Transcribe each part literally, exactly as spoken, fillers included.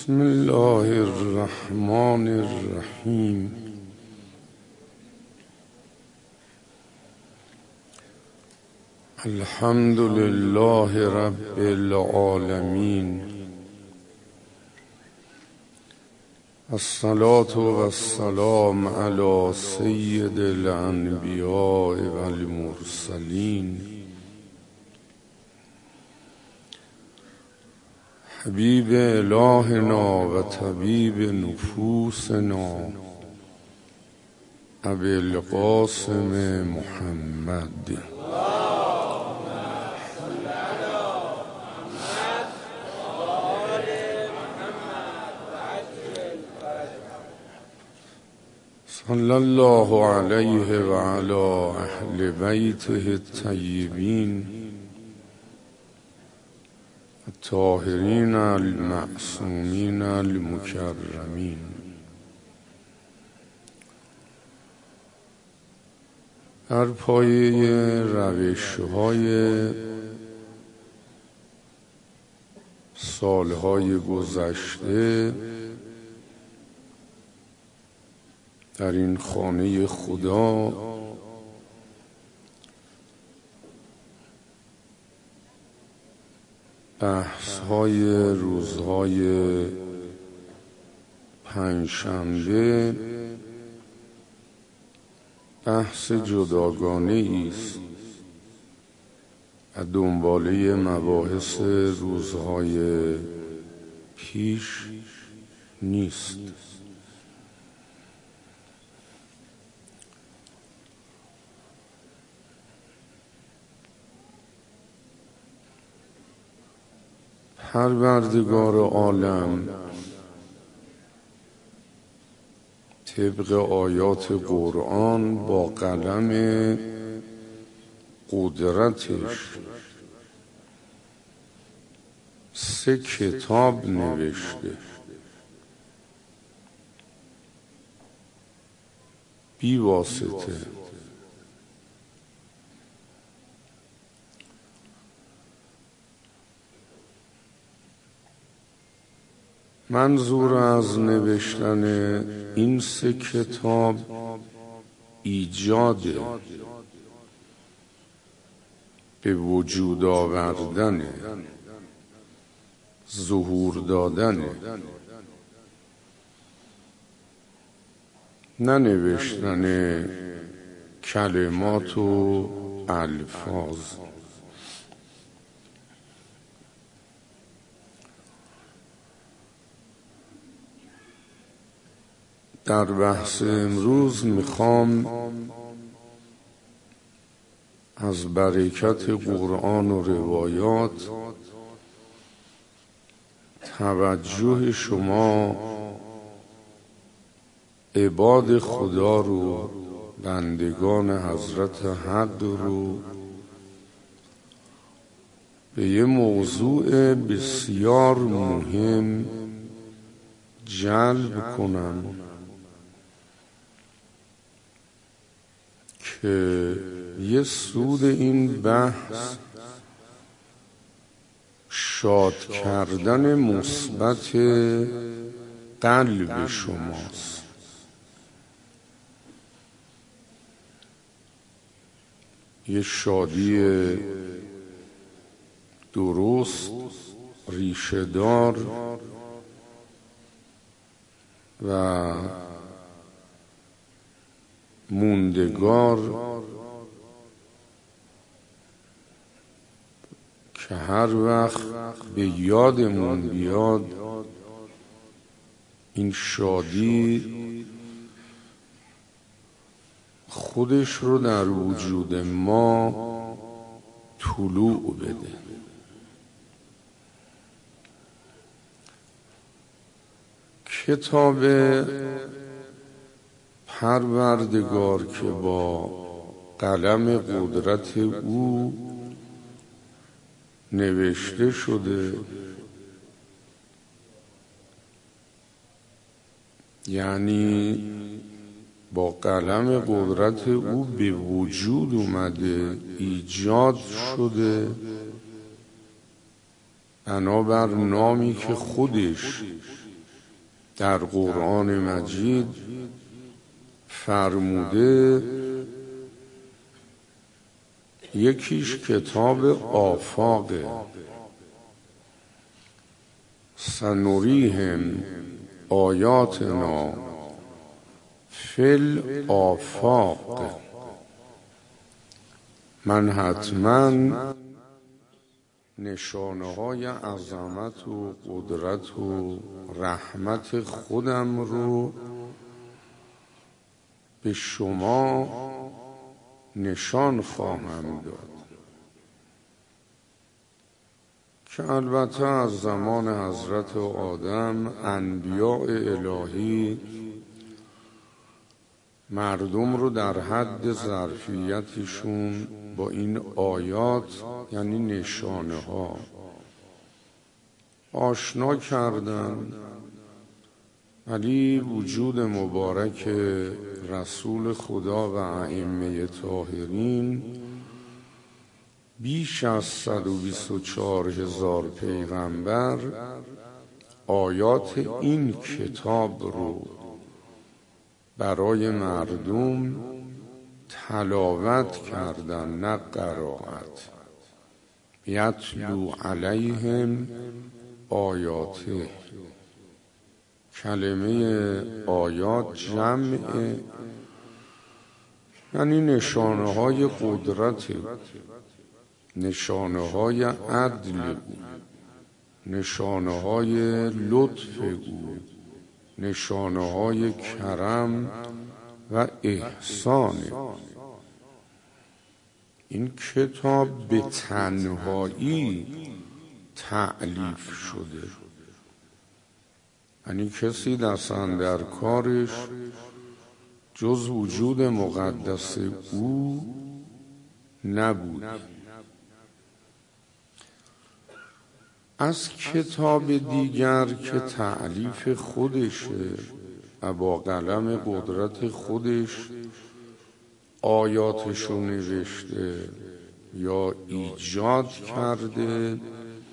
بسم الله الرحمن الرحیم. الحمد لله رب العالمین، الصلاة والسلام علی سید الانبیاء والمرسلین، حبیب الهنا و طبیب نفوسنا ابی القاسم محمد. صلی الله علیه و علی اهل بیته الطیبین الطاهرین المعصومین المکرمین. در پایه روش‌های سالهای گذشته در این خانه خدا بحث های روزهای پنجشنبه بحث جداگانه است و دنباله مباحث روزهای پیش نیست. پروردگار عالم طبق آیات قرآن با قلم قدرتش سه کتاب نوشته، بی واسطه. منظور از نوشتن این سه کتاب ایجاد به وجود آوردن، ظهور دادن، نه نوشتن کلمات و الفاظ. در بحث امروز میخوام از برکت قرآن و روایات توجه شما عباد خدا رو، بندگان حضرت حق رو به یه موضوع بسیار مهم جلب کنم که یه سود این بحث شاد کردن مثبت قلب شماست. یه شادی درست، ریشه‌دار و موندگار که هر وقت به یادمون بیاد این شادی خودش رو در وجود ما طلوع بده. کتاب پروردگار که با قلم قدرت او نوشته شده، یعنی با قلم قدرت او به وجود اومده، ایجاد شده، بنابر نامی که خودش در قرآن مجید فرموده یکیش کتاب آفاقه، سنریهم آیاتنا فی الآفاق. من حتما نشانه های عظمت و قدرت و رحمت خودم رو به شما نشان خواهم داد، که البته از زمان حضرت آدم انبیاء الهی مردم رو در حد ظرفیتشون با این آیات یعنی نشانه ها آشنا کردن، ولی وجود مبارک رسول خدا و ائمه طاهرین بیش از صد و بیست و چهار هزار پیغمبر آیات این کتاب رو برای مردم تلاوت کردن، نه قرائت. یتلو علیهم آیاته، کلمه آیات جمع یعنی نشانه های قدرت، نشانه های عدل، نشانه های لطف او، نشانه های کرم و احسان. این کتاب به تنهایی تألیف شده، یعنی کسی دست در کارش جز وجود مقدس او نبود. از کتاب دیگر که تألیف خودشه و با قلم قدرت خودش آیاتشو نوشته یا ایجاد کرده،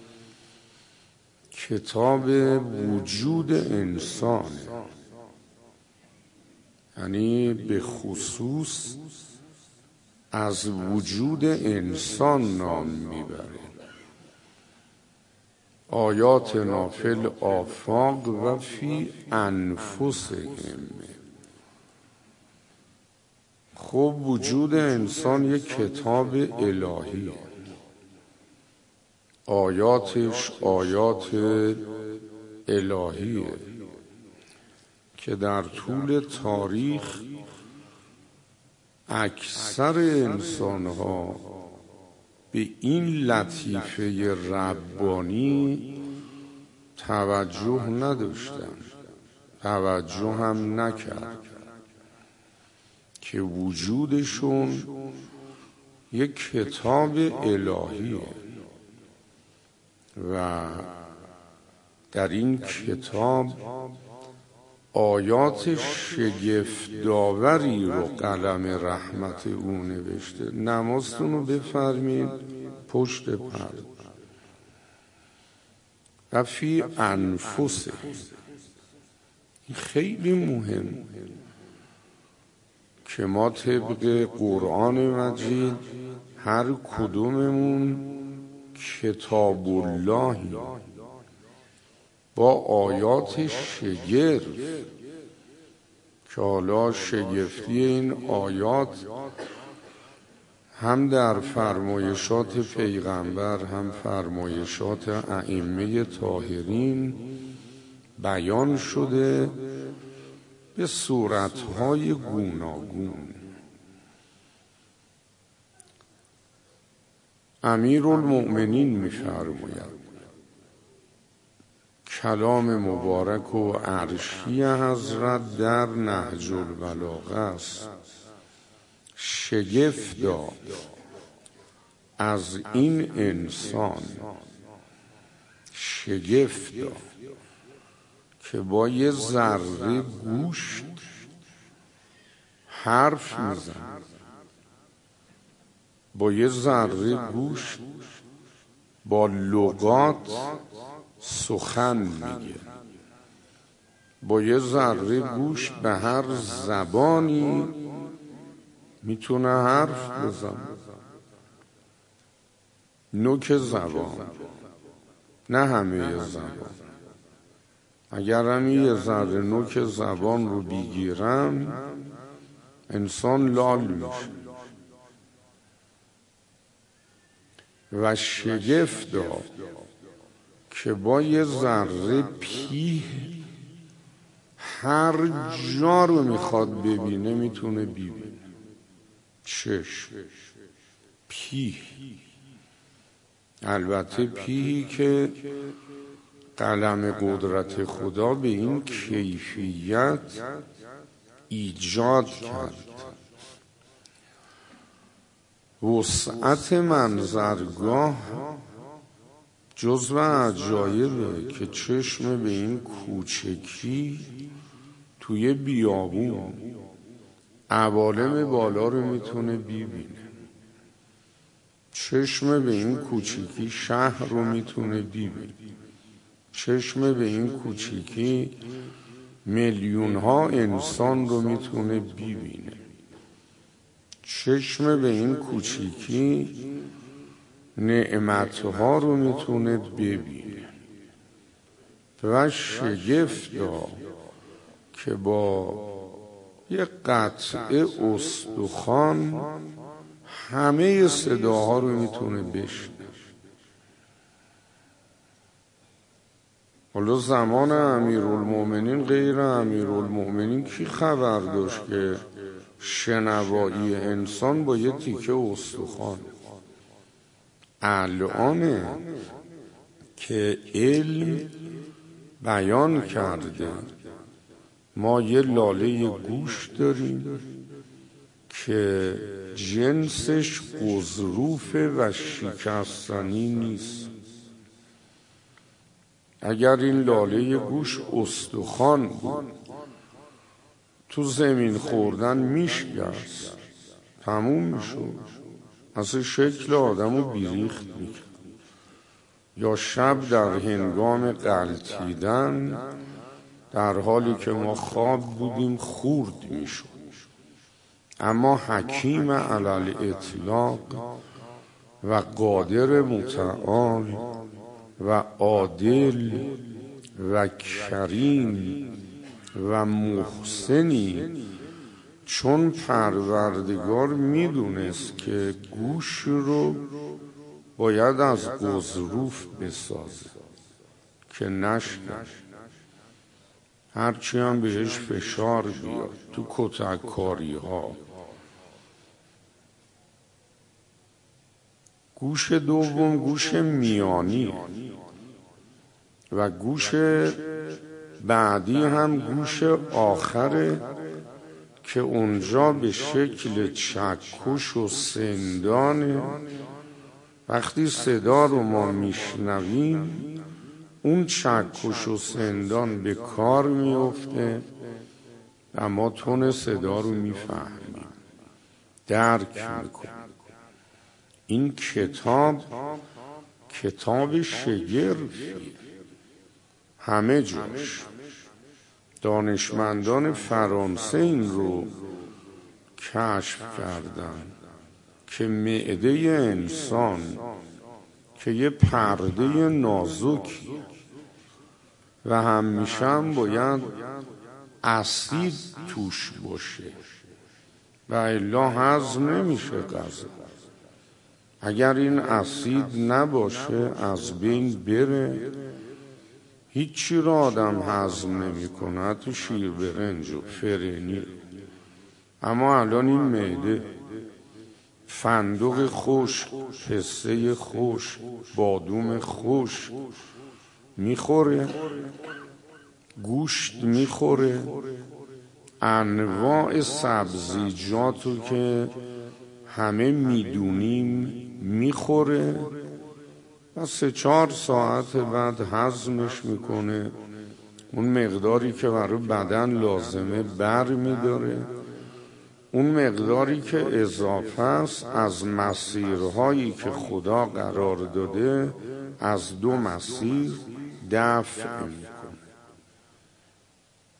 کتاب وجود انسان، یعنی به خصوص از وجود انسان نام میبره. آیاتنا فی الآفاق و فی انفسهم. خب وجود انسان یک کتاب الهیه، آیاتش آیات الهیه که در طول تاریخ اکثر انسانها به این لطیفه ربانی توجه نداشتن، توجه هم نکرد که وجودشون یک کتاب الهیه و در این کتاب آیات شگفت‌آوری رو قلم رحمت او نوشته. نمازتون رو بفرمید پشت پرده. و فی انفسه، خیلی مهم که ما طبق قرآن مجید هر کدوممون کتاب اللهی با آیات شگرف، که حالا شگفتی این آیات هم در فرمایشات پیغمبر هم فرمایشات ائمه طاهرین بیان شده به صورتهای گوناگون. امیرالمؤمنین می‌فرماید کلام مبارک و عرشی حضرت در نهج البلاغه است. شگفت داد از این انسان، شگفت داد که با یه ذره گوشت حرف میزن، با یه ذره گوشت با لغات سخن میگه. با یه ذره گوش به هر زبانی میتونه حرف بزنه. نوک زبان، نه همه زبان. اگر هم یه ذره نوک زبان رو بگیرم انسان لال میشه. و شگفتا که با یه ذره پیه هر جا رو میخواد ببینه میتونه ببینه. چشم، پیه، البته پیهی که قلم قدرت خدا به این کیفیت ایجاد کرد. وسعت منظرگاه جزو عجایبه که چشم به این کوچکی توی بیابون عوالم بالا رو میتونه ببینه. چشم به این کوچکی شهر رو میتونه ببینه. چشم به این کوچکی میلیون ها انسان رو میتونه ببینه. چشم به این کوچکی نعمتها رو میتونه ببینه. و شگفتا که با یه قطعه استخوان همه صداها رو میتونه بشنوه. حالا زمان امیرالمومنین غیر امیرالمومنین کی خبر داشت که شنوایی انسان با یه تیکه استخوان؟ الانه که علم بیان کرده ما یه لاله گوش داریم که جنسش قضروفه و شکستنی نیست. اگر این لاله گوش استخوان بود تو زمین خوردن میشکست، تموم میشود، اصلا شکل آدمو بیریخت میکرد. یا شب در هنگام غلتیدن در حالی که ما خواب بودیم خورد میشد. اما حکیم علی الاطلاق و قادر متعال و عادل و کریم و محسنی چون پروردگار میدونست که گوش رو باید از قضروف بسازه که نشنه، هرچی هم بهش فشار بیاد تو کتککاری ها. گوش دوم گوش میانی و گوش بعدی هم گوش آخره که اونجا به شکل چکش و سندانه. وقتی صدا رو ما میشنویم اون چکش و سندان به کار میفته و ما تون صدا رو میفهمیم، درک میکنیم. این کتاب کتاب شگرفی، همه جاش دانشمندان فرانسه این رو کشف کردن که معده انسان که یه پرده نازکی و همیشه هم باید اسید توش باشه و الا هضم نمیشه غذا. اگر این اسید نباشه از بین بره، هیچی رو آدم هضم نمیکنه، حتی شیر برنج و فرنی. اما الان این معده فندق خوش، پسته خوش، بادوم خوش میخوره، گوشت میخوره، انواع سبزیجاتو که همه میدونیم میخوره و سه چهار ساعت بعد هضمش میکنه. اون مقداری که برای بدن لازمه بر میداره، اون مقداری که اضافه است از مسیرهایی که خدا قرار داده از دو مسیر دفع میکنه.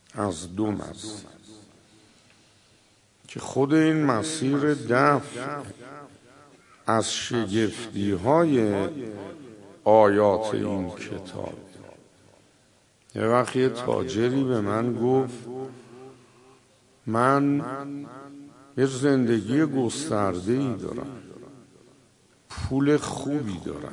از دو مزه که خود این مسیر دفع از شگفتی های آیات این کتاب. یه وقت یه تاجری به من گفت من یه زندگی گسترده ای دارم، پول خوبی دارم،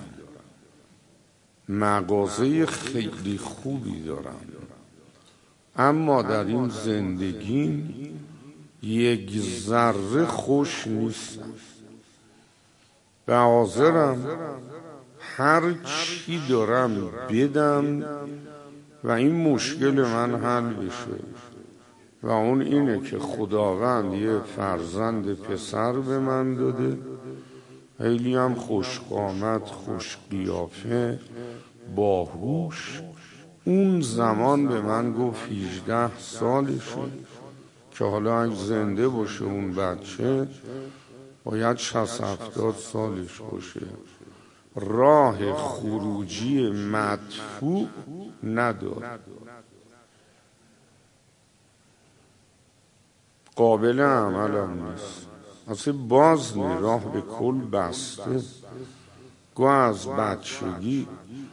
مغازه خیلی خوبی دارم، اما در این زندگی یک ذره خوش نیستم و حاضرم هر چی دارم بدم و این مشکل من حل بشه و اون اینه که خداوند یه فرزند پسر به من داده، خیلی هم خوشقامت، خوش قیافه، باهوش. اون زمان به من گفت هجده سالشه که حالا اگه زنده باشه اون بچه باید شصت هفتاد سالش باشه. راه خروجی مدفوع نداره، قابل عمل هم نیست، اصلا باز نی، راه به کل بسته. گوه از بچگی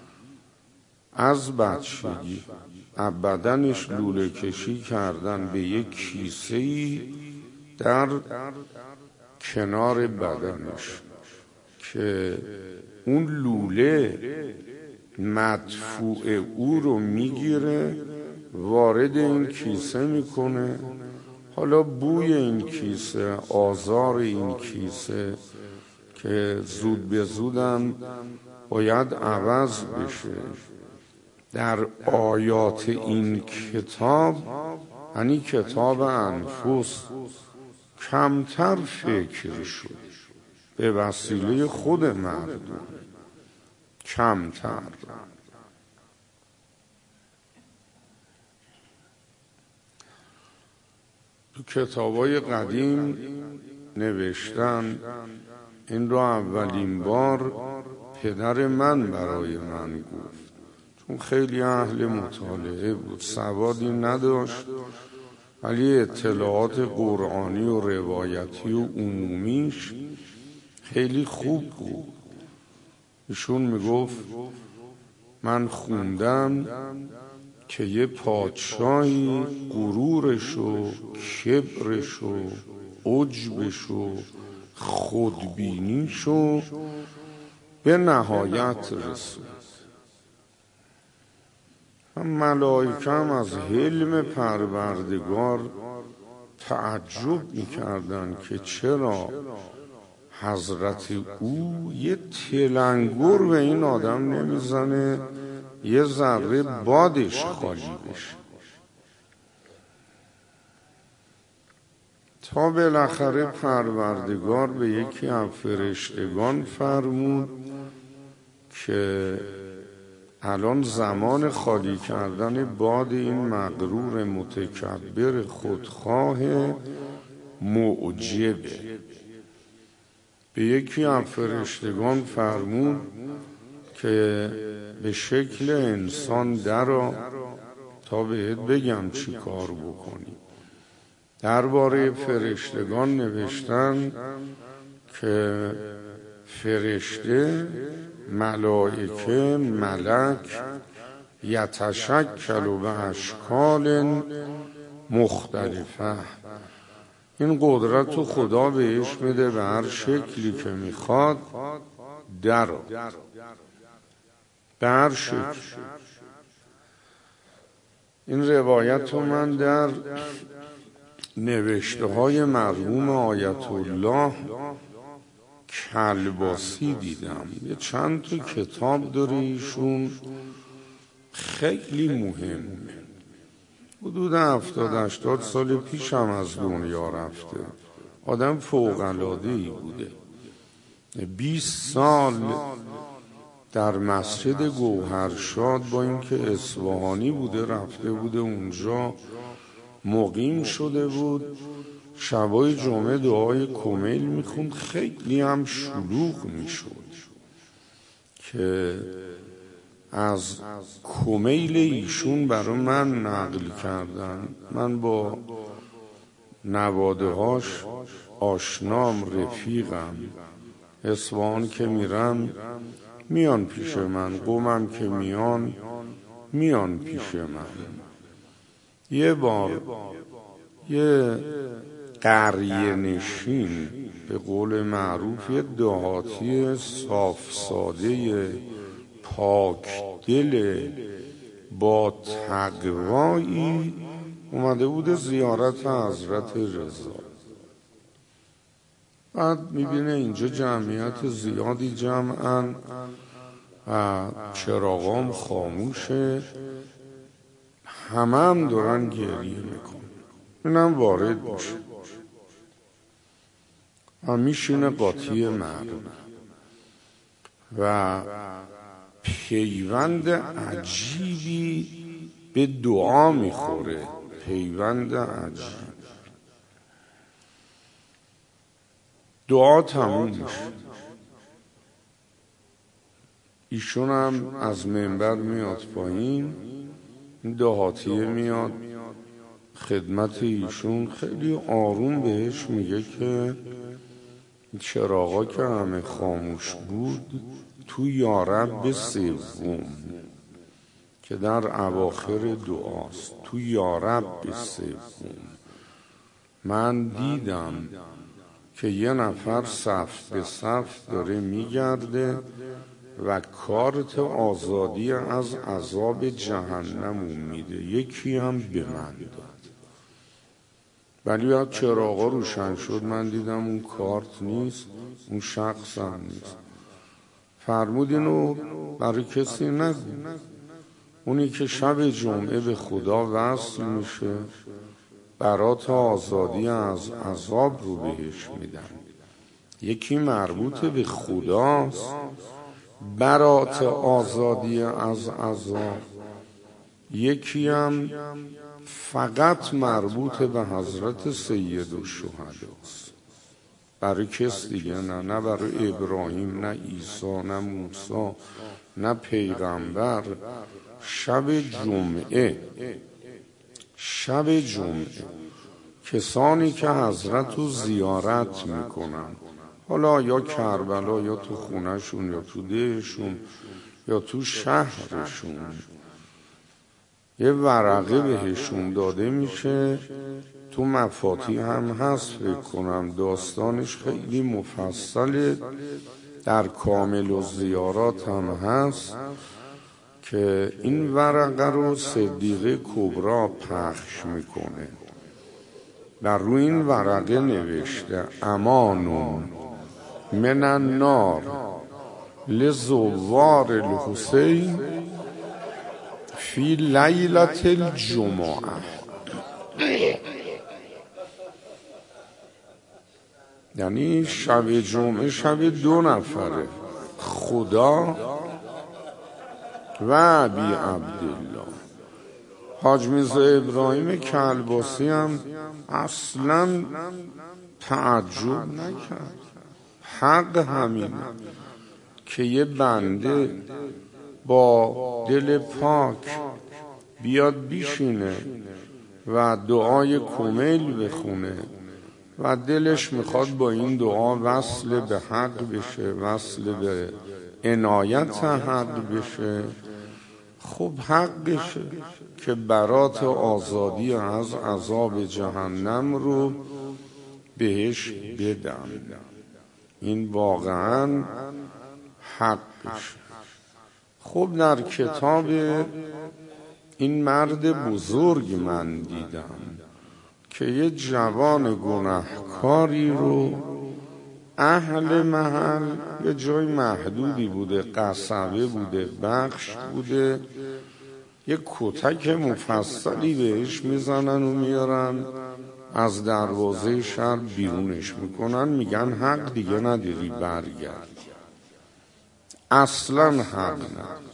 از بچگی بدنش لوله کشی کردن به یک کیسه‌ای در کنار بدنش که اون لوله مدفوع او رو میگیره وارد این کیسه میکنه. حالا بوی این کیسه، آزار این کیسه که زود به زودم باید عوض بشه. در آیات این کتاب، یعنی کتاب انفس، کمتر فکر شد به وسیله خود مردم، کمتر. تو کتابای قدیم نوشتن، این رو اولین بار پدر من برای من گفت، چون خیلی اهل مطالعه بود، سوادی نداشت ولی اطلاعات قرآنی و روایتی و عمومیش خیلی خوب بود. ایشون میگفت من خوندم که یه پادشاهی غرورش و کبرش و عجبش و خودبینیش و به نهایت رسید. ملائکه هم از حلم پروردگار تعجب میکردن که چرا حضرت او یه تلنگر به این آدم نمیزنه یه ذره بادش خالی بشه، تا بالاخره پروردگار به یکی از فرشتگان فرمود که الان زمان خالی کردن باد این مغرور متکبر خودخواه معجبه. به یکی از فرشتگان فرمود که به شکل انسان درآ تا بهت بگم چی کار بکنی. درباره فرشتگان نوشتن که فرشته، ملائکه، ملک یتشکل به اشکال مختلفه، این قدرت رو خدا بهش میده به هر شکلی که میخواد درآ، به هر شکل. این روایت رو من در نوشته های مرحوم آیت الله کلباسی دیدم. یه چند تا کتاب داره ایشون، خیلی مهمه. حدود هفتاد هشتاد سال پیش هم از دنیا رفته. آدم فوق‌العاده‌ای بوده. بیست سال در مسجد گوهرشاد، با اینکه اصفهانی بوده، رفته بوده اونجا مقیم شده بود، شبای جمعه دعای کمیل میخوند، خیلی هم شلوغ میشد که از کمیل ایشون برای من نقل کردن. من با نواده هاش آشنام، رفیقم. اصفهان که میرم میان پیش من، قومم که میان میان پیش من. یه بار یه قریه نشین، به قول معروف یه دهاتی صاف ساده پاک دل با تقوایی اومده بود زیارت حضرت رضا. بعد میبینه اینجا جمعیت زیادی جمعن و چراغام خاموشه، همه هم دارن گریه میکن. اینم وارد میشه و میشینه قاطی مردم و پیوند عجیبی به دعا میخوره، پیوند عجیب. دعا تموم میشه، ایشون هم از منبر میاد پایین، این دهاتیه میاد خدمت ایشون، خیلی آروم بهش میگه که چراغا که همه خاموش بود تو یارب سوم که در اواخر دعاست، تو یارب سوم من دیدم که یه نفر صف به صف داره میگرده و کارت آزادی از عذاب جهنم میده، یکی هم به من داد. ولی بعد چراغا روشن شد، من دیدم اون کارت نیست، اون شخص هم نیست. فرمود اینو برای کسی نگو، اونی که شب جمعه به خدا وصل میشه برات آزادی از عذاب رو بهش میدن. یکی مربوط به خداست، برات آزادی از عذاب. یکی هم فقط مربوط به حضرت سید الشهداست، برای کس دیگه نه، نه برای ابراهیم، نه عیسی، نه موسی، نه پیغمبر. شب جمعه، شب جمعه کسانی که حضرت رو زیارت میکنن، حالا یا کربلا یا تو خونهشون یا تو دهشون یا تو شهرشون، یه ورقه بهشون داده میشه، تو مفاتیح هم هست فکر کنم، داستانش خیلی مفصله، در کامل و زیارات هم هست که این ورقه رو صدیقه کبرا پخش میکنه. در روی این ورقه نوشته امانون من النار لزوار الحسین فی لیلة الجمعه. یعنی شب جمعه شب دو نفره، خدا و بی عبدالله. حاج میرزا ابراهیم کلباسی هم اصلا تعجب نکرد. حق همینه که یه بنده با دل پاک بیاد بیشینه و دعای کمیل بخونه و دلش میخواد با این دعا وصل به حق بشه، وصل به عنایت حق بشه. خب حقشه که برات آزادی از عذاب جهنم رو بهش بدم، این واقعا حقشه. خب در کتاب این مرد بزرگ من دیدم که یه جوان گناهکاری رو اهل محل، یه جای محدودی بوده، قصبه بوده، بخش بوده، یه کتک مفصلی بهش میزنن و میارن از دروازه شهر بیرونش میکنن، میگن حق دیگه نداری برگرد. اصلا حق نداری.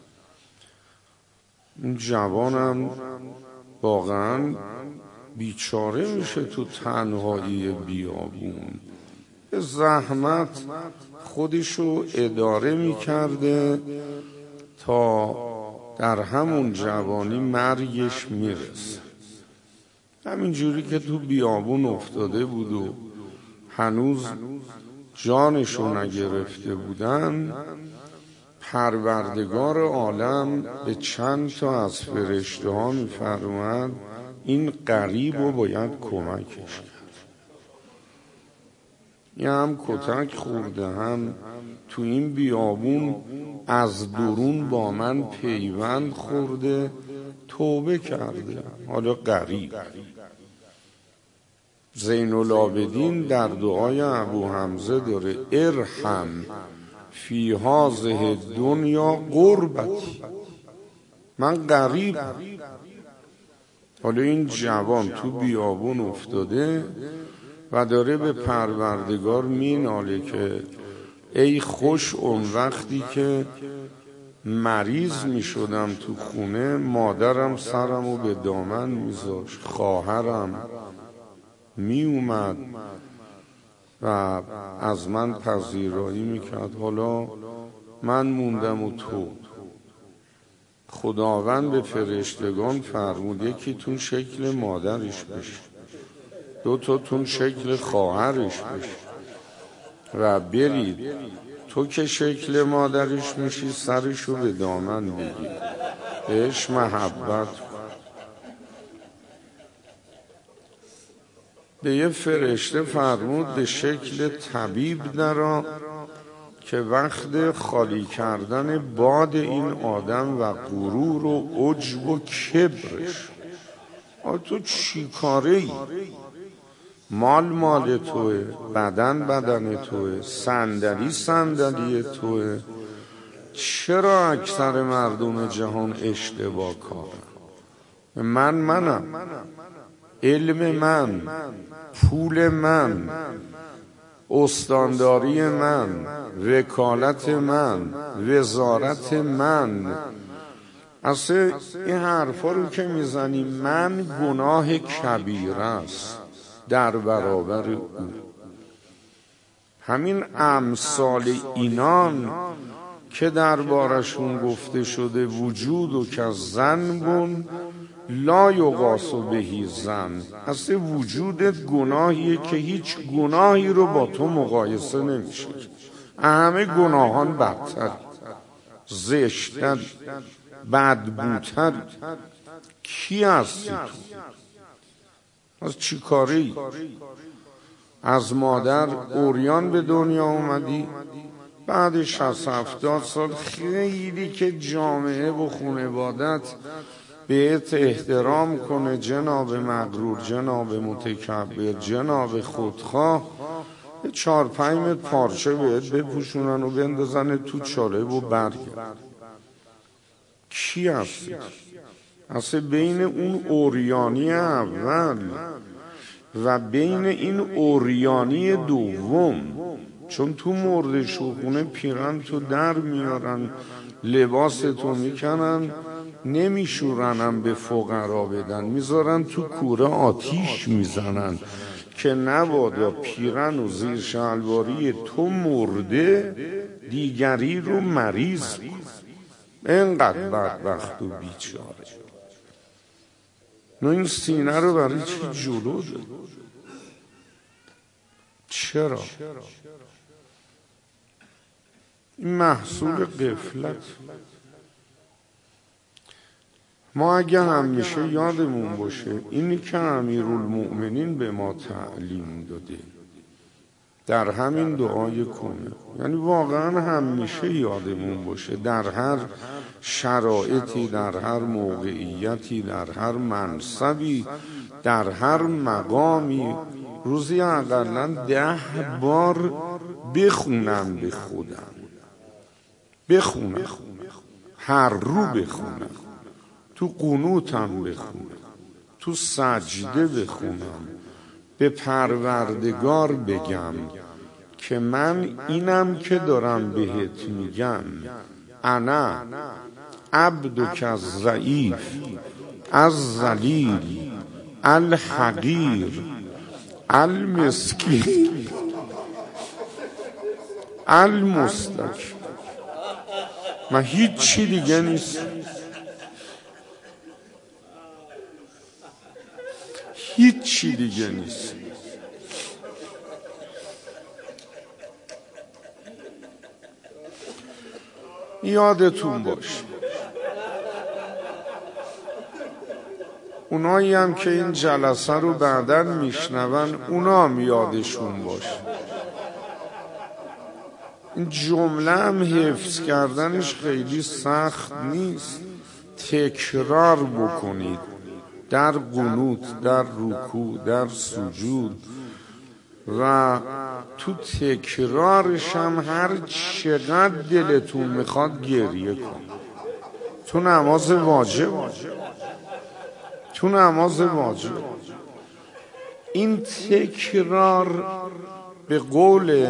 این جوانم واقعا بیچاره میشه تو تنهایی بیابون، به زحمت خودشو اداره میکرده تا در همون جوانی مرگش میرسه. همینجوری که تو بیابون افتاده بود و هنوز جانشو نگرفته بودن، پروردگار عالم به چند تا از فرشته ها میفرماد این غریب رو باید کمکش کرد. یه هم کتک خورده، هم تو این بیابون از درون با من پیوند خورده، توبه کرده، حالا غریب. زین العابدین در دعای ابو حمزه داره ارحم فی هذه دنیا قربتی، من غریب. حالا این جوان تو بیابون افتاده و داره به پروردگار میناله که ای خوش اون وقتی که مریض می شدم تو خونه، مادرم سرمو به دامن میذاشت، خواهرم می اومد و از من پذیرایی میکرد، حالا من موندم و تو. خداوند به فرشتگان فرمود یکیتون شکل مادرش بشه، دو تاتون شکل خواهرش بشه و برید تو که شکل مادرش میشی سرشو به دامن بگیر، بهش محبت. به یه فرشته فرمود به شکل طبیب درا که وقت خالی کردن باد این آدم و غرور و عجب و کبرش. آ تو چی کاره ای؟ مال مال توه، بدن بدن توه، صندلی صندلی توه. چرا اکثر مردم جهان اشتباه کارن؟ من منم، علم من، پول من، استانداری من، وکالت من، وزارت من. اصلا این حرفا رو که میزنی من گناه کبیره است در برابر او. همین امثال اینان که دربارشون گفته شده وجود و که زنبون لا یقاس بهی زن، اصلا وجودت گناهیه که هیچ گناهی رو با تو مقایسه نمیشه. همه گناهان بدتر، زشتر، بدبوتر. کی هستی تو؟ از چی کاری؟ از مادر اوریان به دنیا اومدی، بعد شصت هفتاد سال خیلی که جامعه و خانوادت بهت احترام کنه، جناب مغرور، جناب متکبر، جناب خودخواه، چهار پنج متر پارچه بهت بپوشونن و بندازن تو چاله و برگرد. کی هستی؟ اصلا بین اون اوریانی اول و بین این اوریانی دوم، چون تو مرد شوخونه پیرن تو در میارن، لباس تو میکنن، نمیشورنم به فقرا بدن، میذارن تو کوره آتیش میزنن که نبادا پیرن و زیر شلواری تو مرده دیگری رو مریض کن. اینقدر بدبخت و بیچاره. نه این سینه رو برای چی جلو ده؟ چرا؟ این محصول غفلت. ما اگه همیشه یادمون باشه اینی که امیرالمؤمنین به ما تعلیم داده در همین دعای کنه، یعنی واقعا همیشه یادمون باشه در هر شرایطی، در هر موقعیتی، در هر منصبی، در هر مقامی روزی اقلا ده بار بخونم به خودم، بخونم هر رو بخونم، تو قنوتم بخونم، تو سجده بخونم، به پروردگار بگم که من اینم که دارم بهت میگم، انا عبدک الضعیف الذلیل الحقیر المسکین المستکبر. من هیچ چی دیگه نیست. هیچ چی دیگه نیست. یادتون باشه اونایی هم که این جلسه رو بعداً میشنون اونا هم یادشون باشه این جمله هم حفظ کردنش خیلی سخت نیست. تکرار بکنید در قنوت، در رکوع، در سجود و تو تکرارش هم هر چقدر دلتون میخواد گریه کنید. تو نماز واجب تو نماز واجب این تکرار به قول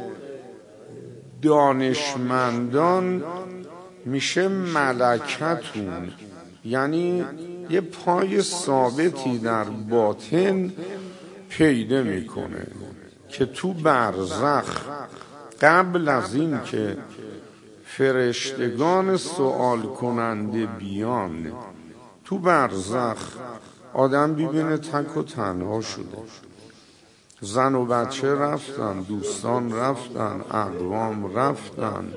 دانشمندان میشه ملکتون، یعنی یه پای ثابتی در باطن پیدا میکنه که تو برزخ قبل از این که فرشتگان سوال کننده بیان تو برزخ آدم ببینه تک و تنها شده. زن و بچه رفتن، دوستان رفتن، اقوام رفتن.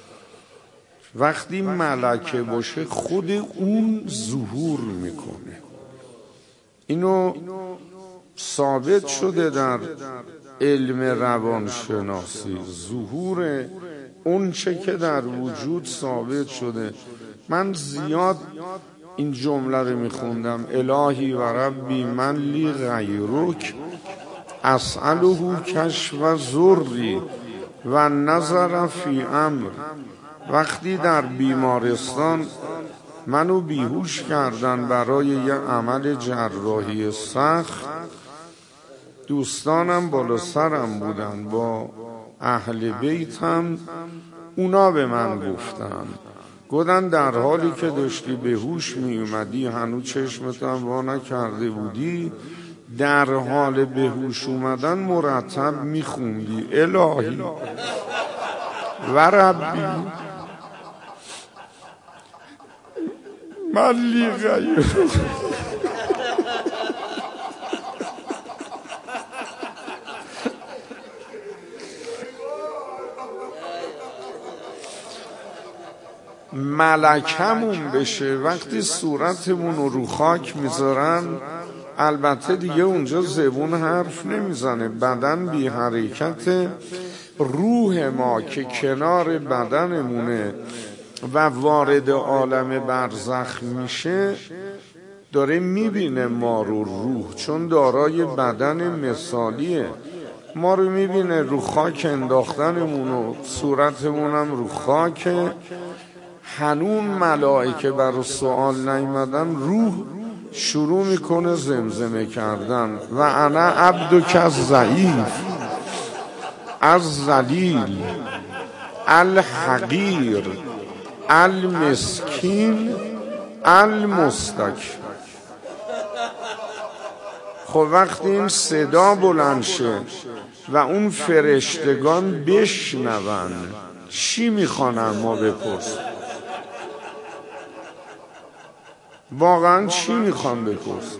وقتی ملکه باشه خود اون ظهور میکنه. اینو ثابت شده در علم روانشناسی، ظهور اون چه که در وجود ثابت شده. من زیاد این جمله رو میخوندم: الهی و ربی من لی غیرک اسأله کشف ذری و نظر فی امر. وقتی در بیمارستان منو بیهوش کردن برای یه عمل جراحی سخت، دوستانم بالا سرم بودن با اهل بیتم، اونا به من گفتن گفتن در حالی که داشتی به هوش می اومدی هنوز چشمتم وا نکرده بودی، در حال به هوش اومدن مرتب می خوندی الهی و ربی من لی غیر. ملکمون بشه وقتی صورتمون رو رو خاک میذارن، البته دیگه اونجا زبون حرف نمیزنه، بدن بی حرکت، روح ما که کنار بدنمونه و وارد عالم برزخ میشه داره میبینه ما رو. روح چون دارای بدن مثالیه، ما رو میبینه رو خاک انداختنمون و صورتمونم رو خاک. هنون ملائکه برای سوال نیمدن، روح شروع میکنه زمزمه کردن: و انا عبدک الضعیف الذلیل الحقیر المسکین المستکبر. خب وقتی این صدا بلند شه و اون فرشتگان بشنون، چی میخوانن ما بپرس؟ واقعا چی میخوان بپرس؟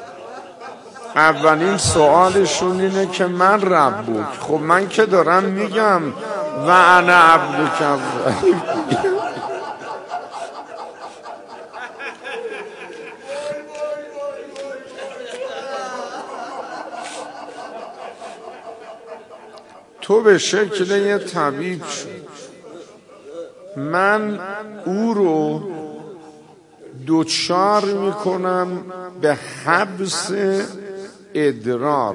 اولین سوالشون اینه که من ربک. خب من که دارم میگم و انا عبدک الضعیف. تو به شکل یه طبیب شد، من او رو دوچار میکنم به حبس ادرار.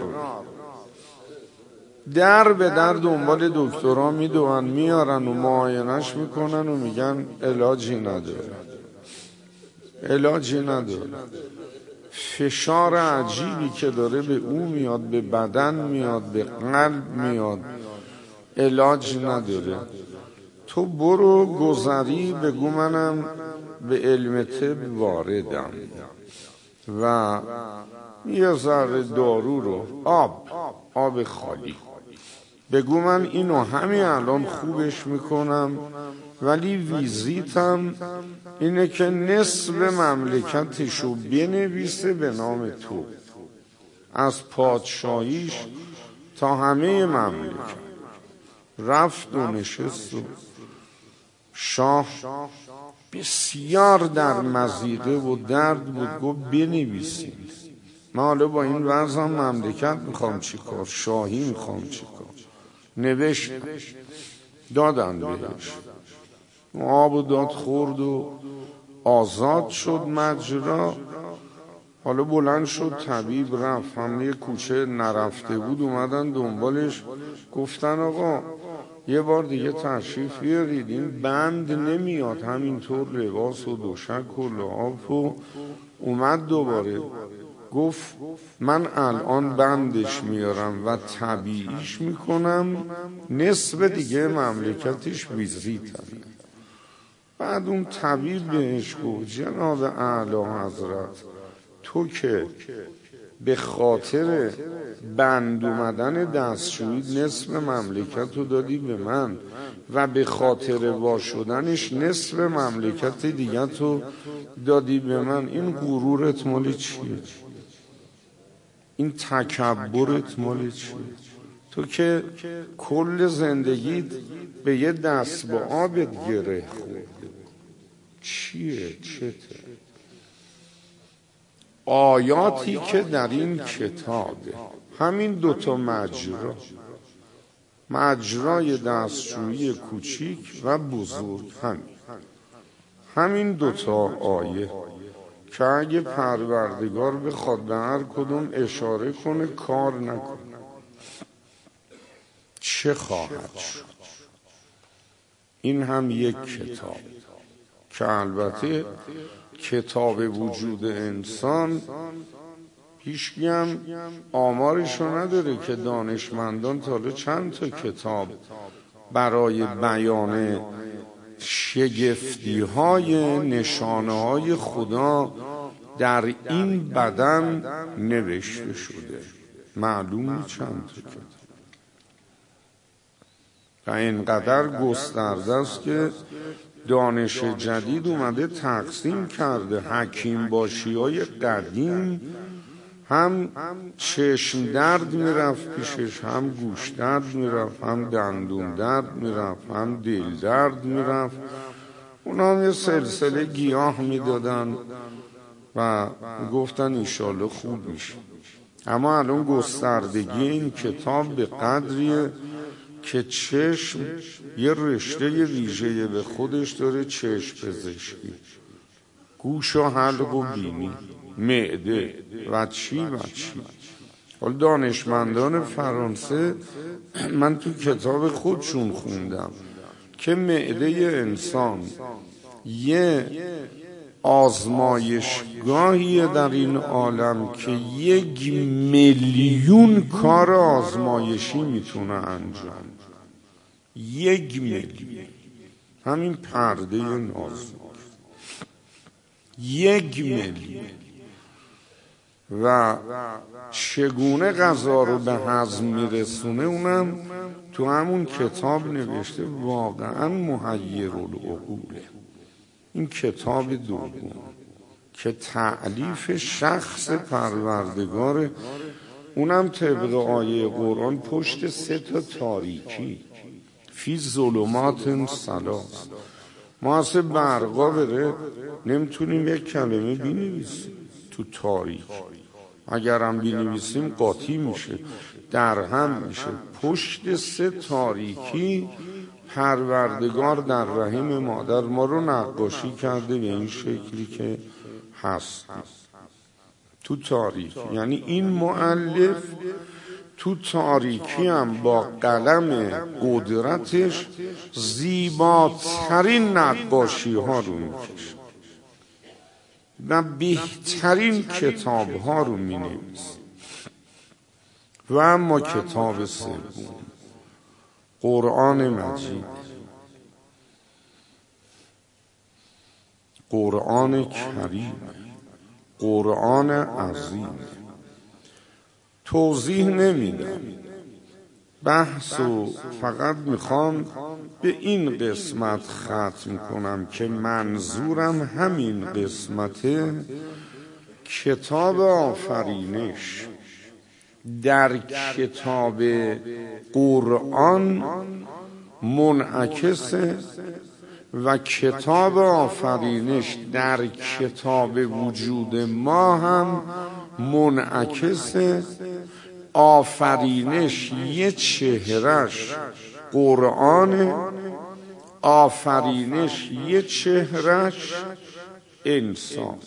در به در دنبال دکترها میدوان، میارن و معاینش میکنن و میگن علاجی نداره، علاجی نداره. فشار عجیبی که داره به او میاد، به بدن میاد، به قلب میاد، علاج نداره. تو برو گذری بگو منم به علم طب واردم و یه ذره دارو رو، آب آب خالی بگو من اینو همین الان خوبش میکنم ولی ویزیتم اینه که نصف مملکتشو بنویسه به نام تو، از پادشاهیش تا همه مملکت. رفت و نشست و شاه بسیار در مضیقه و درد بود، گفت بنویسیم، من حالا با این وضع هم مملکت میخوام چی کار، شاهی میخوام چی کار. نوشت، دادن بهش، آب و داد خورد و آزاد شد مجرا. حالا بلند شد طبیب، رفت، همه کوچه نرفته بود اومدن دنبالش، گفتن آقا یه بار دیگه تشریف بیارید، این بند نمیاد همینطور لباس و دوشک و لحاف. و اومد دوباره گفت من الان بندش میارم و طبیعیش میکنم، نصف دیگه مملکتش ویزیتم. بعد اون طبیب بهش گفت جناب اعلی حضرت، تو که به خاطر بند اومدن دستشویی نصف مملکت رو دادی به من و به خاطر وا شدنش نصف مملکت دیگه تو دادی به من، این غرورت مال چیه؟ این تکبرت مال چیه؟ تو که کل زندگیت به یه دست با آبت گره خورده، چیه؟ چته؟ آیاتی که در این کتابه، همین دوتا مجرا، مجرای دستشویی کوچیک و بزرگ، همین همین دوتا آیه که اگه پروردگار بخواد به هر کدوم اشاره کنه کار نکنه چه خواهد شد. این هم یک کتاب که البته کتاب وجود انسان هیچکی هم آمارشو نداره که دانشمندان تا حالا چند تا کتاب برای بیان شگفتی های نشانه های خدا در این بدن نوشته شده، معلوم چند تا کتاب. و اینقدر گسترده است که دانش جدید اومده تقسیم کرده. حکیم باشی های قدیم هم چشم درد میرفت پیشش، هم گوش درد میرفت، هم دندون درد میرفت، هم دل درد میرفت. اونا هم یه سلسله گیاه میدادن و گفتن انشالله خوب میشه. اما الان گستردگی این کتاب به قدریه که چشم یه رشته ویژه به خودش داره، چشم پزشکی، گوش و حلق و بینی، معده و چی و چی. حالا دانشمندان فرانسه، من تو کتاب خودشون خوندم که معده انسان یه آزمایشگاهیه در این عالم که یک میلیون کار آزمایشی میتونه انجام، یک میلیون، همین پرده نازک یک میلیون. و چگونه غذا رو به هضم میرسونه اونم تو همون کتاب نوشته. واقعا محیرالعقوله این کتاب دوم که تألیف شخص پروردگاره، اونم طبق آیه قرآن پشت سه تا تاریکی، فی ظلمات ثلاث. ما اصلا برقا بره نمیتونیم یک کلمه بینویسیم تو تاریک، اگرم بینویسیم قاطی میشه، در هم میشه. پشت سه تاریکی پروردگار در رحم مادر ما رو نقاشی کرده به این شکلی که هست تو تاریکی. یعنی این مؤلف تو تاریکی هم با قلم قدرتش زیباترین نقاشی ها رو میکشه و بهترین کتاب ها رو مینویسه. و اما کتاب سوم قرآن مجید، قرآن کریم، قرآن عظیم. توضیح نمیدم، بحث و فقط میخوام به این قسمت ختم کنم که منظورم همین قسمته. کتاب آفرینش در کتاب قرآن منعکسه و کتاب آفرینش در کتاب وجود ما هم منعکسه. آفرینش یه چهرش قرآن، آفرینش یه چهرش انسان.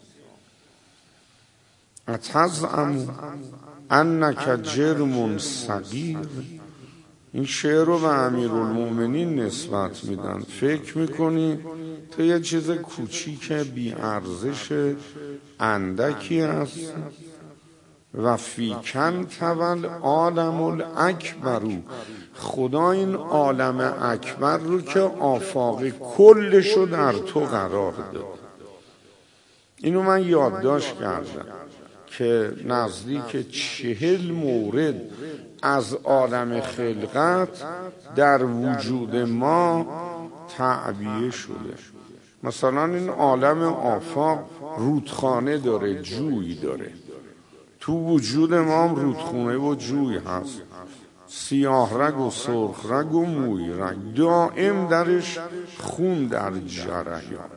اتزعم انک جرم صغیر. این شعر رو به امیرالمومنین نسبت میدن. فکر میکنی تو یه چیز کوچیک بی ارزش اندکی هست. و فیکن تول عالم الاکبر. خدا این عالم اکبر رو که آفاق کلش رو در تو قرار داد. اینو من یادداشت کردم که نزدیک چهل مورد از عالم خلقت در وجود ما تعبیه شده. مثلا این عالم آفاق رودخانه داره، جوی داره. تو وجود ما هم رودخونه و جوی هست، سیاه رگ و سرخ رگ و موی رگ، دائم درش خون در جریان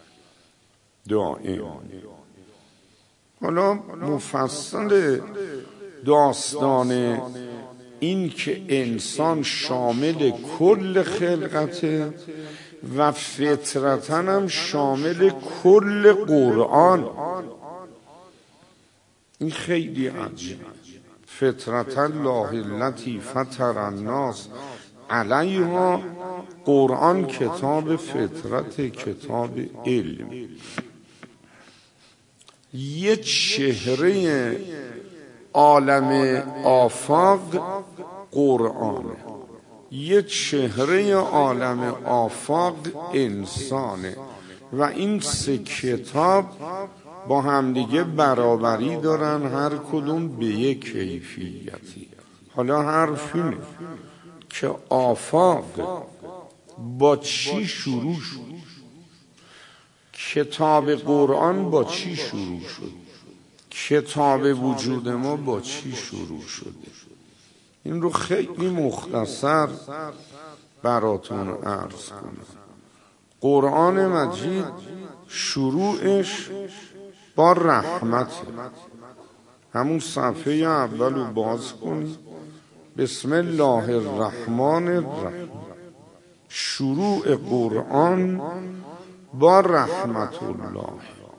دائم. حالا مفصل داستان این که انسان شامل کل خلقته و فطرتاً هم شامل کل قرآن. این خیلی عجیب. فطرت الله التي فطر الناس علیها. قرآن کتاب فطرت، کتاب علم. یه چهره عالم آفاق قرآن، یه چهره عالم آفاق انسانه و این سه کتاب با همدیگه برابری دارن، هر کدوم به یک کیفیتی. حالا حرف اینه که آفاق با چی شروع شد؟ کتاب قرآن با چی شروع شد؟ کتاب وجود ما با چی شروع شده؟ این رو خیلی مختصر براتون عرض کنم. قرآن مجید شروعش با رحمت. همون صفحه اول رو باز کنید. بسم الله الرحمن الرحیم. شروع قرآن با رحمت الله.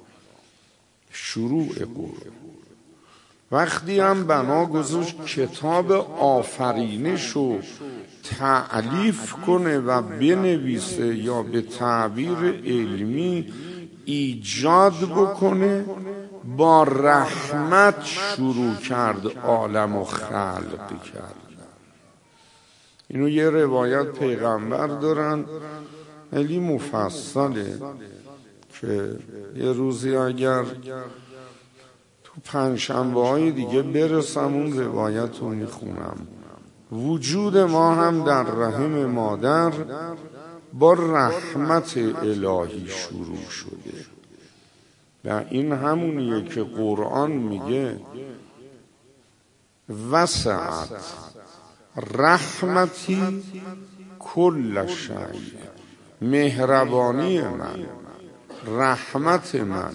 شروع قرآن. وقتی هم بنا گذاشت کتاب آفرینش رو تألیف کنه و بنویسه یا به تعبیر علمی ایجاد بکنه، با رحمت شروع کرد عالم و خلق کرد. اینو یه روایت پیغمبر دارن خیلی مفصله که یه روزی اگر تو پنجشنبه های دیگه برسم اون روایت رو میخونم. وجود ما هم در رحم مادر با رحمت الهی شروع شده و این همونیه که قرآن میگه وسعت رحمتی کل شیء. مهربانی من، رحمت من،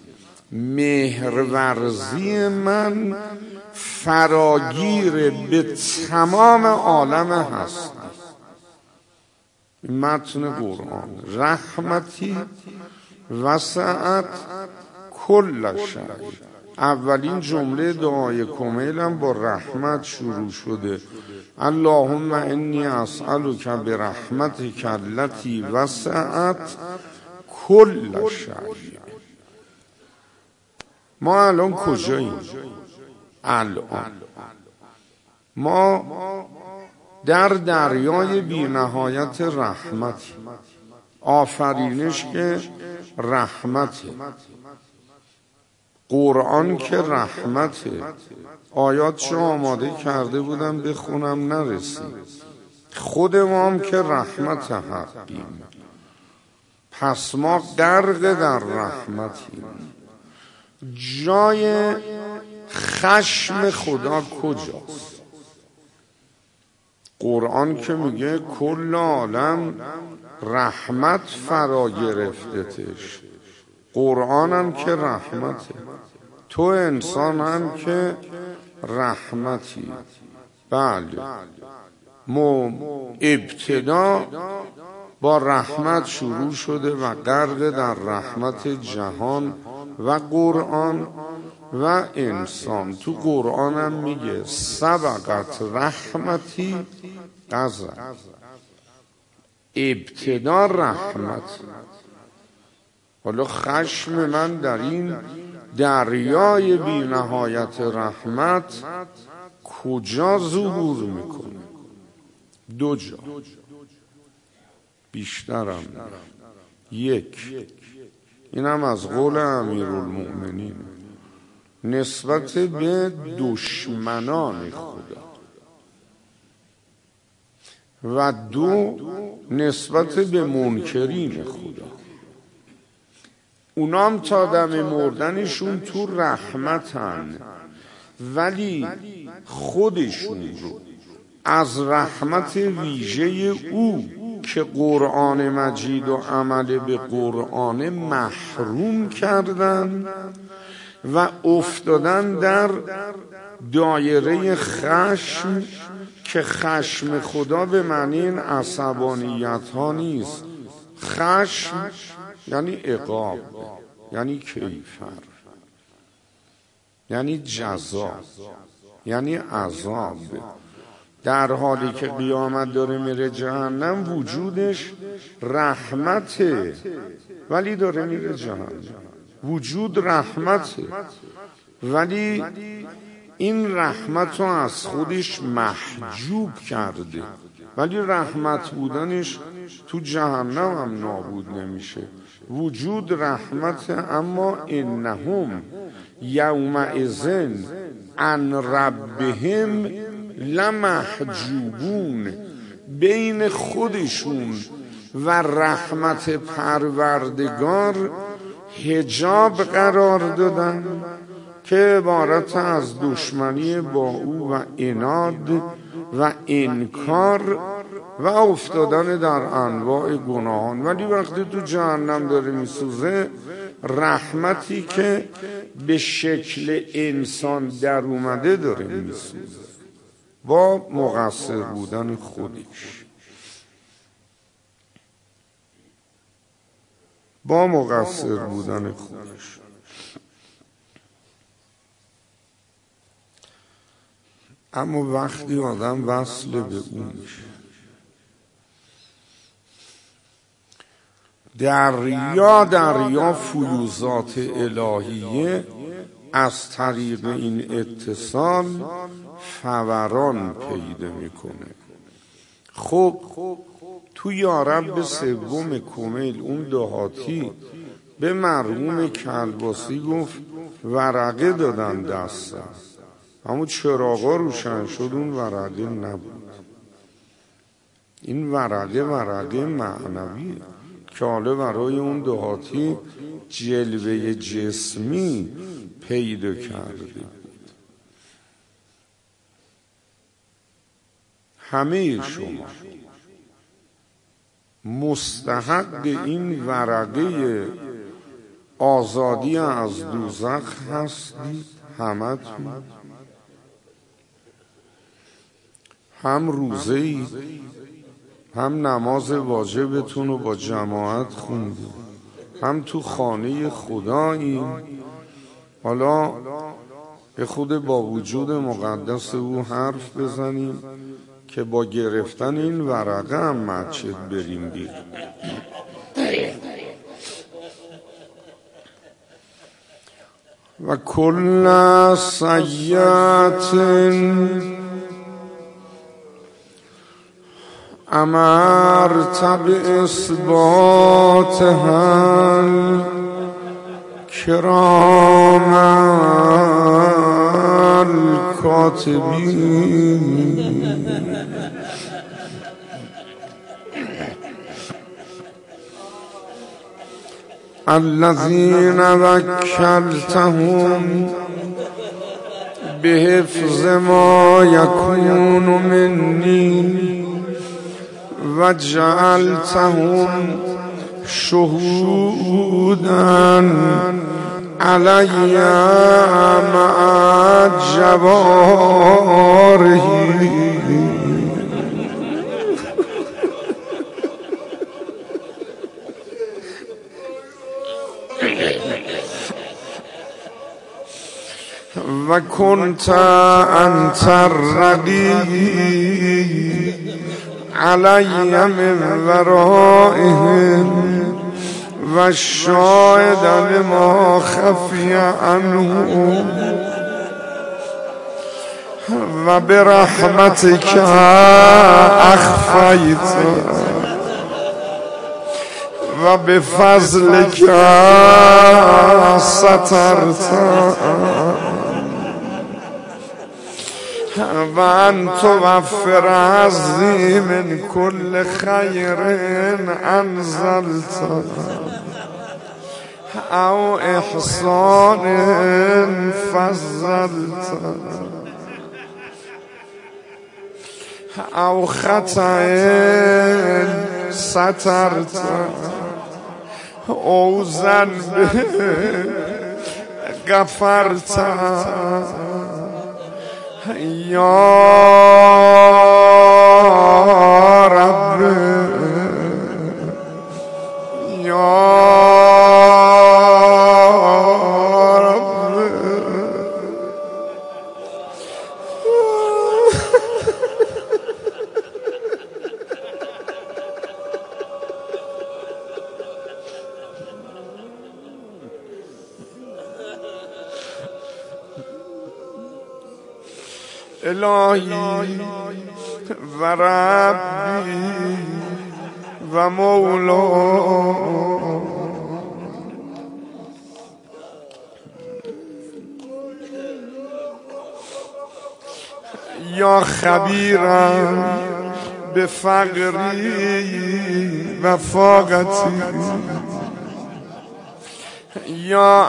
مهرورزی من فراگیر به تمام عالم هست. متن قرآن رحمتی وسعت کل شیء. اولین جمله دعای کمیل هم با رحمت شروع شده. اللهم انی اسألک برحمتک التي وسعت کل شیء. ما الان کجاییم؟ الان ما در دریای بی نهایت رحمت. آفرینش که رحمت، قرآن که رحمته. آیاتشو آماده کرده بودم بخونم نرسید. خود ما هم که رحمت حقیم، پس ما غرق در رحمتیم. جای خشم خدا کجاست؟ قرآن که میگه کل عالم رحمت فرا گرفتتش. قرآن هم که رحمته، تو انسان هم که رحمتی. بله، ما ابتدا با رحمت شروع شده و غرق در رحمت جهان و قرآن و انسان. تو قرآن هم میگه سبقت رحمتی غضب. ابتدا رحمت. حالا خشم من در این دریای بی نهایت رحمت کجا ظهور میکنه؟ دو جا، بیشترم. یک، اینم از قول امیرالمؤمنین، نسبت به دشمنان خدا، و دو، نسبت به منکرین خدا. اونام تا دم مردنشون تو رحمتن، ولی خودشون رو از رحمت ویژه او که قرآن مجید و عمل به قرآن محروم کردن و افتادن در دایره خشم، که خشم خدا به معنی این عصبانیت ها نیست. خشم یعنی عقاب، یعنی کیفر، یعنی جزا، یعنی عذاب. در حالی که قیامت داره میره جهنم، وجودش رحمته ولی داره میره جهنم. وجود رحمته ولی این رحمت رو از خودش محجوب کرده، ولی رحمت بودنش تو جهنم هم نابود نمیشه. وجود رحمت، اما انهم یومئذ عن ربهم لمحجوبون. بین خودشون و رحمت پروردگار حجاب قرار دادن که عبارت از دشمنی با او و عناد و انکار و افتادن در انواع گناهان. ولی وقتی تو جهنم داره میسوزه، رحمتی که به شکل انسان در اومده داره میسوزه با مقصر بودن خودش، با مقصر بودن خودش. اما وقتی آدم وصل به اون میشه، دریا دریا فیوزات الهیه از طریق این اتصال فوران پیدا میکنه. خب تو یارب سوم کمیل اون دهاتی به مرحوم کلباسی گفت ورقه دادن دستم، اما چراغا روشن شد، اون ورقه نبود. این ورقه ورقه معنویه که حالا برای اون دهاتی جلوه جسمی پیدا کرده بود. همه شما مستحق این ورقه آزادی از دوزخ هستید. همتون هم روزه ای، هم نماز واجبتون رو با جماعت خوندید، هم تو خانه خدایی. حالا به خود با وجود مقدس او حرف بزنیم که با گرفتن این ورقه هم مسجد بریم بیرون. و کل سیئات امرت باثباتها کرام الکاتبین الذين وكلتهم بحفظ ما يكون مني وجعلتهم شهودا علي مع جواره وكنت أنت الرقيب علي من ورائهم والشاهد لما خفي عنه وبرحمتك أخفيت وبفضلك سترت وأن توفر عزي من كل خير أنزلت أو إحسان فضلت أو خطأ سترت أو ذنب غفرت يا رب يا رب الهی و ربی و مولا یا خبیرم به فقری و فاقتی یا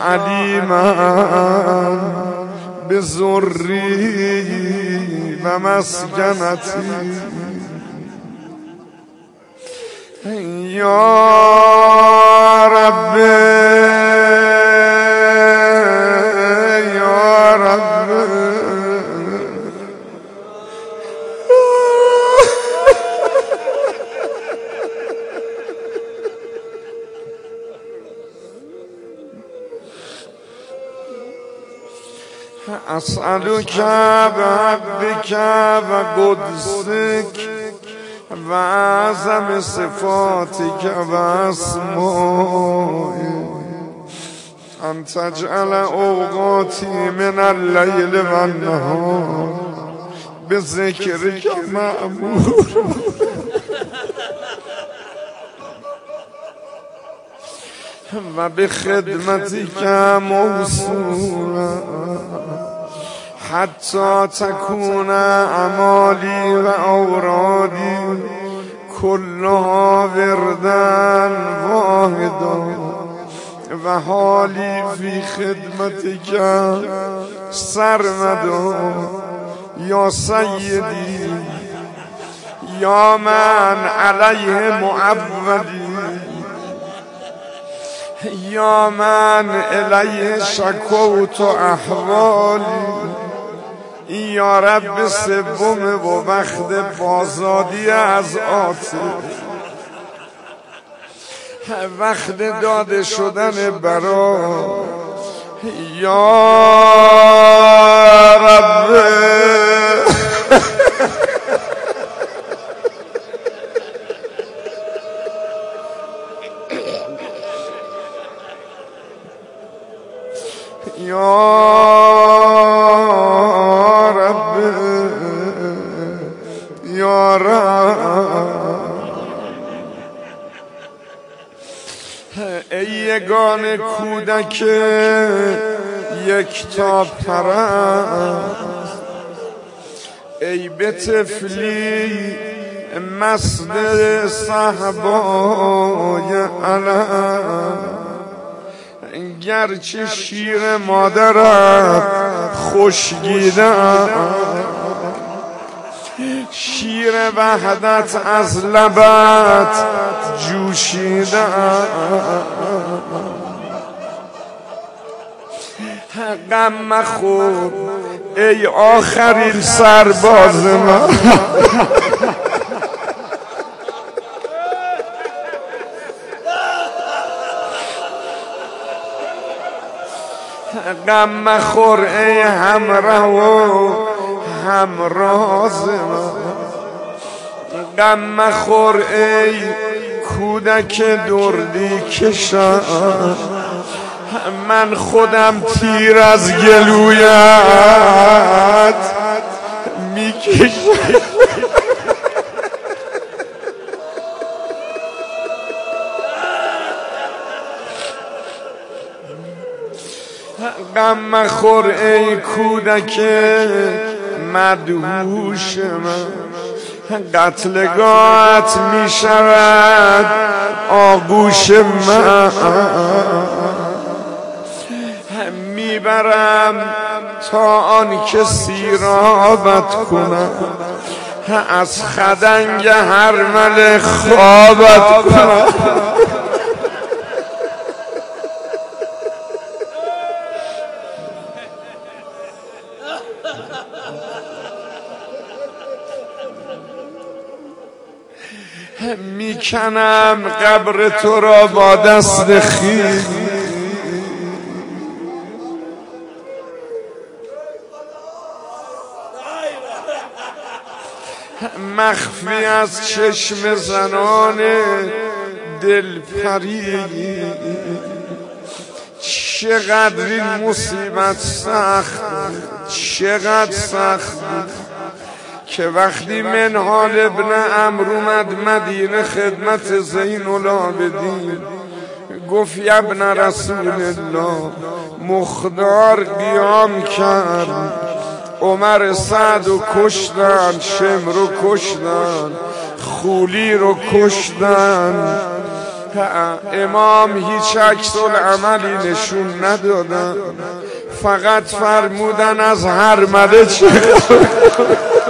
علیمم به ذری و مسکنتی یا رب یا رب اسألك بعبدك وقدسك وعظم صفاتك واسمائك أن تجعل أوقاتي من الليل والنهار بذكرك مأمور و بخدمتك موصولا حتى تكون أعمالي وأورادي كلها وردا واحدا وحالي في خدمتك سرمدا يا سيدي يا من عليه معودي یا من الیه شکوت و احوالی یا رب سوم و وقت بازادی از آتش وقت داده شدن برا یا رب یا رب یا رب ای یگانه کودک یک تا پرست ای به طفلی مست صحبای علم گرچه شیر مادرت خوشگیدم شیر وحدت از لبت جوشیدم غم مخور ای آخرین سرباز من غم مخور ای همراه و همراز من غم مخور ای کودک دردی کشم من خودم تیر از گلویت میکشم غم مخور ای کودک مدهوش من قتلگاهت میشود آغوش من میبرم تا آن که سیرابت کنم از خدنگ هرمل خوابت کنم میکنم قبر تو را با دست خیز مخفی از چشم زنان دلپری چقدر این مصیبت سخت چقدر سخت که وقتی منهال ابن عمرو اومد مدینه خدمت زین العابدین گفت یا ابن رسول الله مخدار قیام کرد عمر سعد رو کشتن شمر رو کشتن خولی رو کشتن امام هیچ عکس العملی نشون ندادن فقط فرمودن از هرمله چه